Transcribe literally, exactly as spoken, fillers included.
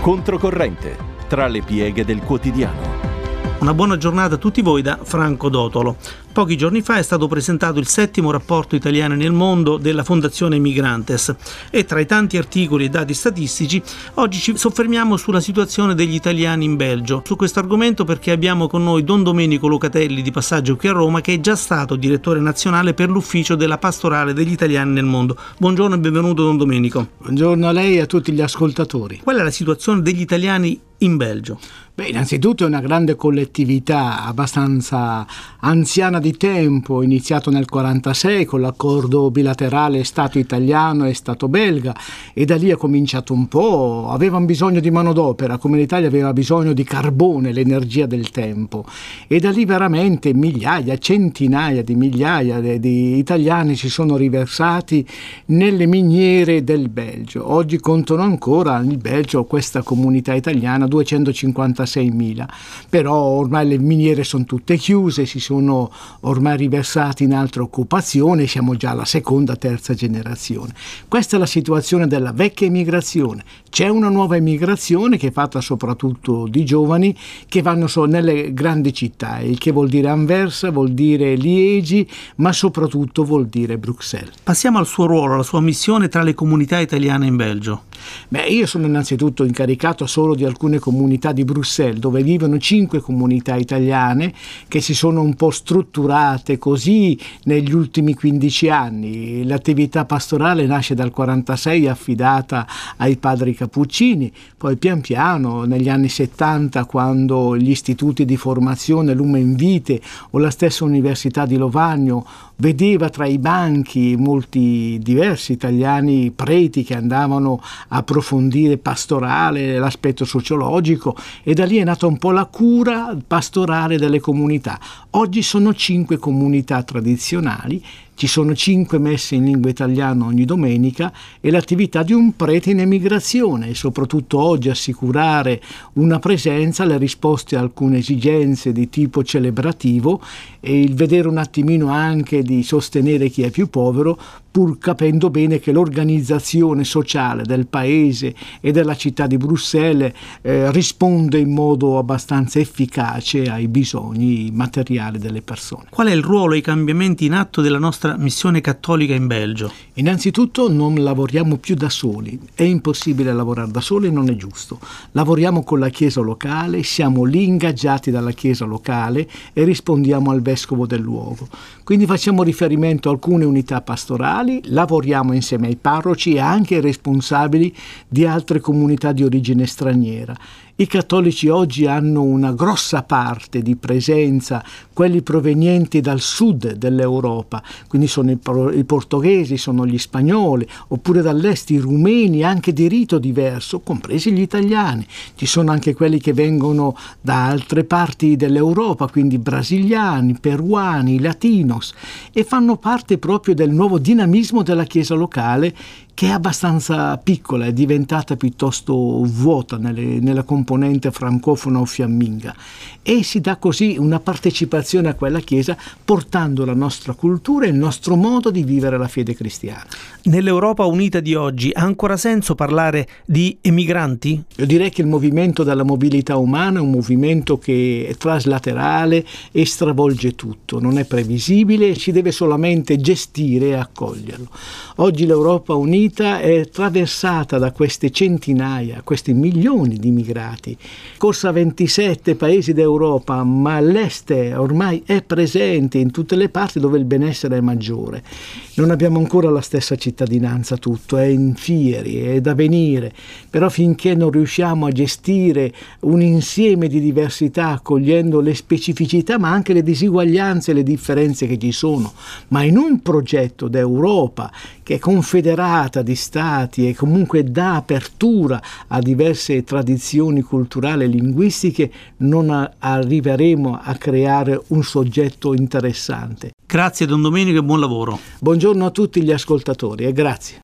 Controcorrente, tra le pieghe del quotidiano. Una buona giornata a tutti voi da Franco Dotolo. Pochi giorni fa è stato presentato il settimo rapporto Italiani nel mondo della Fondazione Migrantes e tra i tanti articoli e dati statistici oggi ci soffermiamo sulla situazione degli italiani in Belgio. Su questo argomento perché abbiamo con noi Don Domenico Locatelli di passaggio qui a Roma, che è già stato direttore nazionale per l'ufficio della pastorale degli italiani nel mondo. Buongiorno e benvenuto Don Domenico. Buongiorno a lei e a tutti gli ascoltatori. Qual è la situazione degli italiani in Belgio? Beh, innanzitutto è una grande collettività abbastanza anziana di tempo, iniziato nel quarantasei con l'accordo bilaterale Stato italiano e Stato belga, e da lì è cominciato un po', avevano bisogno di manodopera, come l'Italia aveva bisogno di carbone, l'energia del tempo, e da lì veramente migliaia, centinaia di migliaia di, di italiani si sono riversati nelle miniere del Belgio. Oggi contano ancora il Belgio, questa comunità italiana, duecentocinquantaseimila, però ormai le miniere sono tutte chiuse, si sono ormai riversati in altre occupazioni, siamo già alla seconda, terza generazione. Questa è la situazione della vecchia emigrazione. C'è una nuova emigrazione che è fatta soprattutto di giovani che vanno solo nelle grandi città, il che vuol dire Anversa, vuol dire Liegi, ma soprattutto vuol dire Bruxelles. Passiamo al suo ruolo, alla sua missione tra le comunità italiane in Belgio. Beh, io sono innanzitutto incaricato solo di alcune comunità di Bruxelles, dove vivono cinque comunità italiane che si sono un po' strutturate così negli ultimi quindici anni. L'attività pastorale nasce dal quarantasei, affidata ai padri Cappuccini, poi pian piano negli anni settanta, quando gli istituti di formazione Lumen Vitae o la stessa Università di Lovagno vedeva tra i banchi molti diversi italiani preti che andavano a approfondire pastorale, l'aspetto sociologico, e da lì è nata un po' la cura pastorale delle comunità. Oggi sono cinque comunità tradizionali, ci sono cinque messe in lingua italiana ogni domenica e l'attività di un prete in emigrazione, e soprattutto oggi assicurare una presenza, le risposte a alcune esigenze di tipo celebrativo e il vedere un attimino anche di sostenere chi è più povero, pur capendo bene che l'organizzazione sociale del paese e della città di Bruxelles eh, risponde in modo abbastanza efficace ai bisogni materiali delle persone. Qual è il ruolo e i cambiamenti in atto della nostra missione cattolica in Belgio? Innanzitutto non lavoriamo più da soli, è impossibile lavorare da soli, non è giusto. Lavoriamo con la Chiesa locale, siamo lì ingaggiati dalla Chiesa locale e rispondiamo al vescovo del luogo. Quindi facciamo riferimento a alcune unità pastorali, lavoriamo insieme ai parroci e anche ai responsabili di altre comunità di origine straniera. I cattolici oggi hanno una grossa parte di presenza, quelli provenienti dal sud dell'Europa, quindi sono i, i portoghesi, sono gli spagnoli, oppure dall'est i rumeni, anche di rito diverso, compresi gli italiani. Ci sono anche quelli che vengono da altre parti dell'Europa, quindi brasiliani, peruani, latinos, e fanno parte proprio del nuovo dinamismo della Chiesa locale, che è abbastanza piccola, è diventata piuttosto vuota nelle, nella componente francofona o fiamminga, e si dà così una partecipazione a quella Chiesa, portando la nostra cultura e il nostro modo di vivere la fede cristiana. Nell'Europa unita di oggi ha ancora senso parlare di emigranti? Io direi che il movimento della mobilità umana è un movimento che è traslaterale e stravolge tutto, non è previsibile, si deve solamente gestire e accoglierlo. Oggi l'Europa unita è attraversata da queste centinaia, questi milioni di immigrati, corsa a ventisette paesi d'Europa, ma l'Est ormai è presente in tutte le parti dove il benessere è maggiore. Non abbiamo ancora la stessa cittadinanza, tutto è in fieri, è da venire, però finché non riusciamo a gestire un insieme di diversità, accogliendo le specificità ma anche le disuguaglianze e le differenze che ci sono, ma in un progetto d'Europa che è confederata di stati e comunque dà apertura a diverse tradizioni culturali e linguistiche, non a- arriveremo a creare un soggetto interessante. Grazie Don Domenico e buon lavoro. Buongiorno a tutti gli ascoltatori e grazie.